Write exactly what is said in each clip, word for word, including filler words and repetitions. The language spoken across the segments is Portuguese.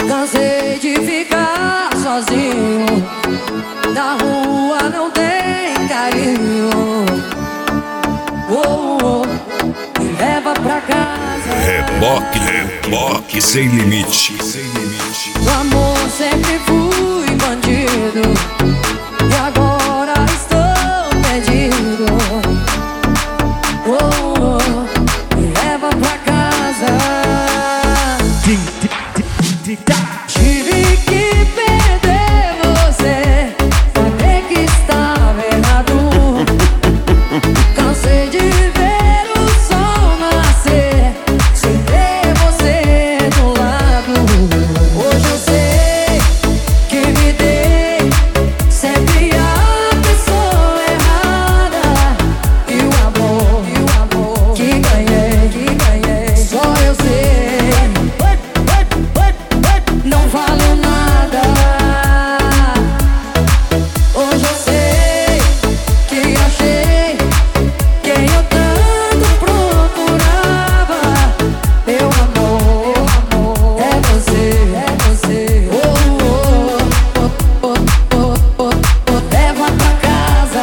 Cansei de ficar sozinho, na rua não tem carinho. Oh, oh, me leva pra casa. Reboque, reboque sem limite, sem limite. O amor sempre fui bandido e agora estou perdido. Oh, oh, me leva pra casa. Tive que perder você, saber que estava errado. Cansei de ver o sol nascer sem ter você do lado. Hoje eu sei que me dei sempre a pessoa errada. E o amor, e o amor que ganhei, que ganhei, só eu sei. Não valeu nada. Hoje eu sei que achei quem eu tanto procurava. Meu amor, meu amor, é você, é você. Oh, oh, oh, oh, oh, oh, oh. Leva pra casa,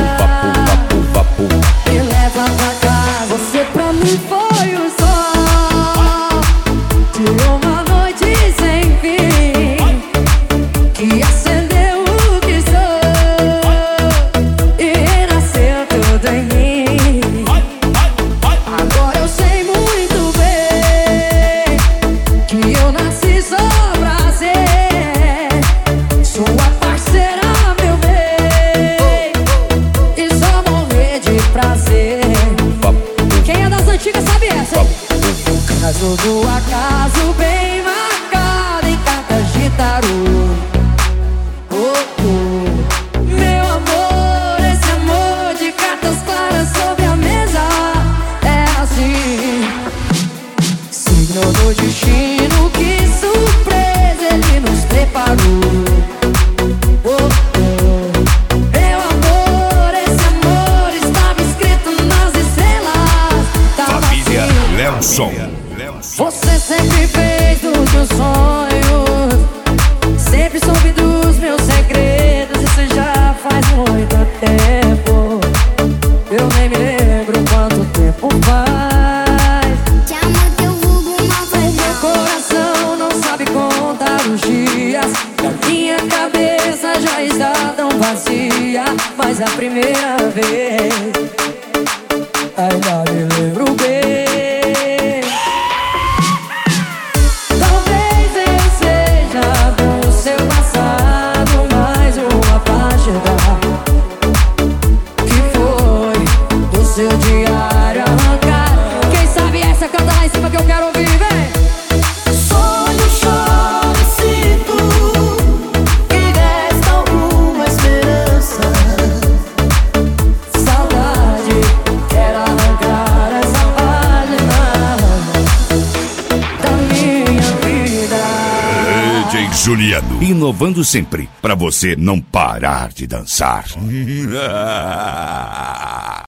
me leva pra casa. Você pra mim foi o sol de uma noite sem fim, que acendeu o que sou e renasceu tudo em mim. Agora eu sei muito bem que eu nasci só pra ser sua parceira, meu bem, e só morrer de prazer. Quem é das antigas sabe essa, hein? O caso do acaso bem marcado em cartas de tarô. Oh, oh. Meu amor, esse amor de cartas claras sobre a mesa é assim. Signo do destino, que surpresa ele nos preparou. Oh, oh. Meu amor, esse amor estava escrito nas estrelas. Tava Família assim. Leonson. Você sempre fez dos meus sonhos, sempre soube dos meus segredos. Isso já faz muito tempo, eu nem me lembro quanto tempo faz. Te amo, teu vulgo mal faz Meu coração não sabe contar os dias, e a minha cabeça já está tão vazia. Mas a primeira vez ainda me lembro bem. Talvez eu seja do seu passado mais uma página que foi do seu diário arrancar. Quem sabe essa canta lá em cima que eu quero ouvir, vem! Sonho, choro e sinto que resta alguma esperança. Saudade, quero arrancar essa página da minha vida. D J Juliano, inovando sempre, pra você não parar de dançar.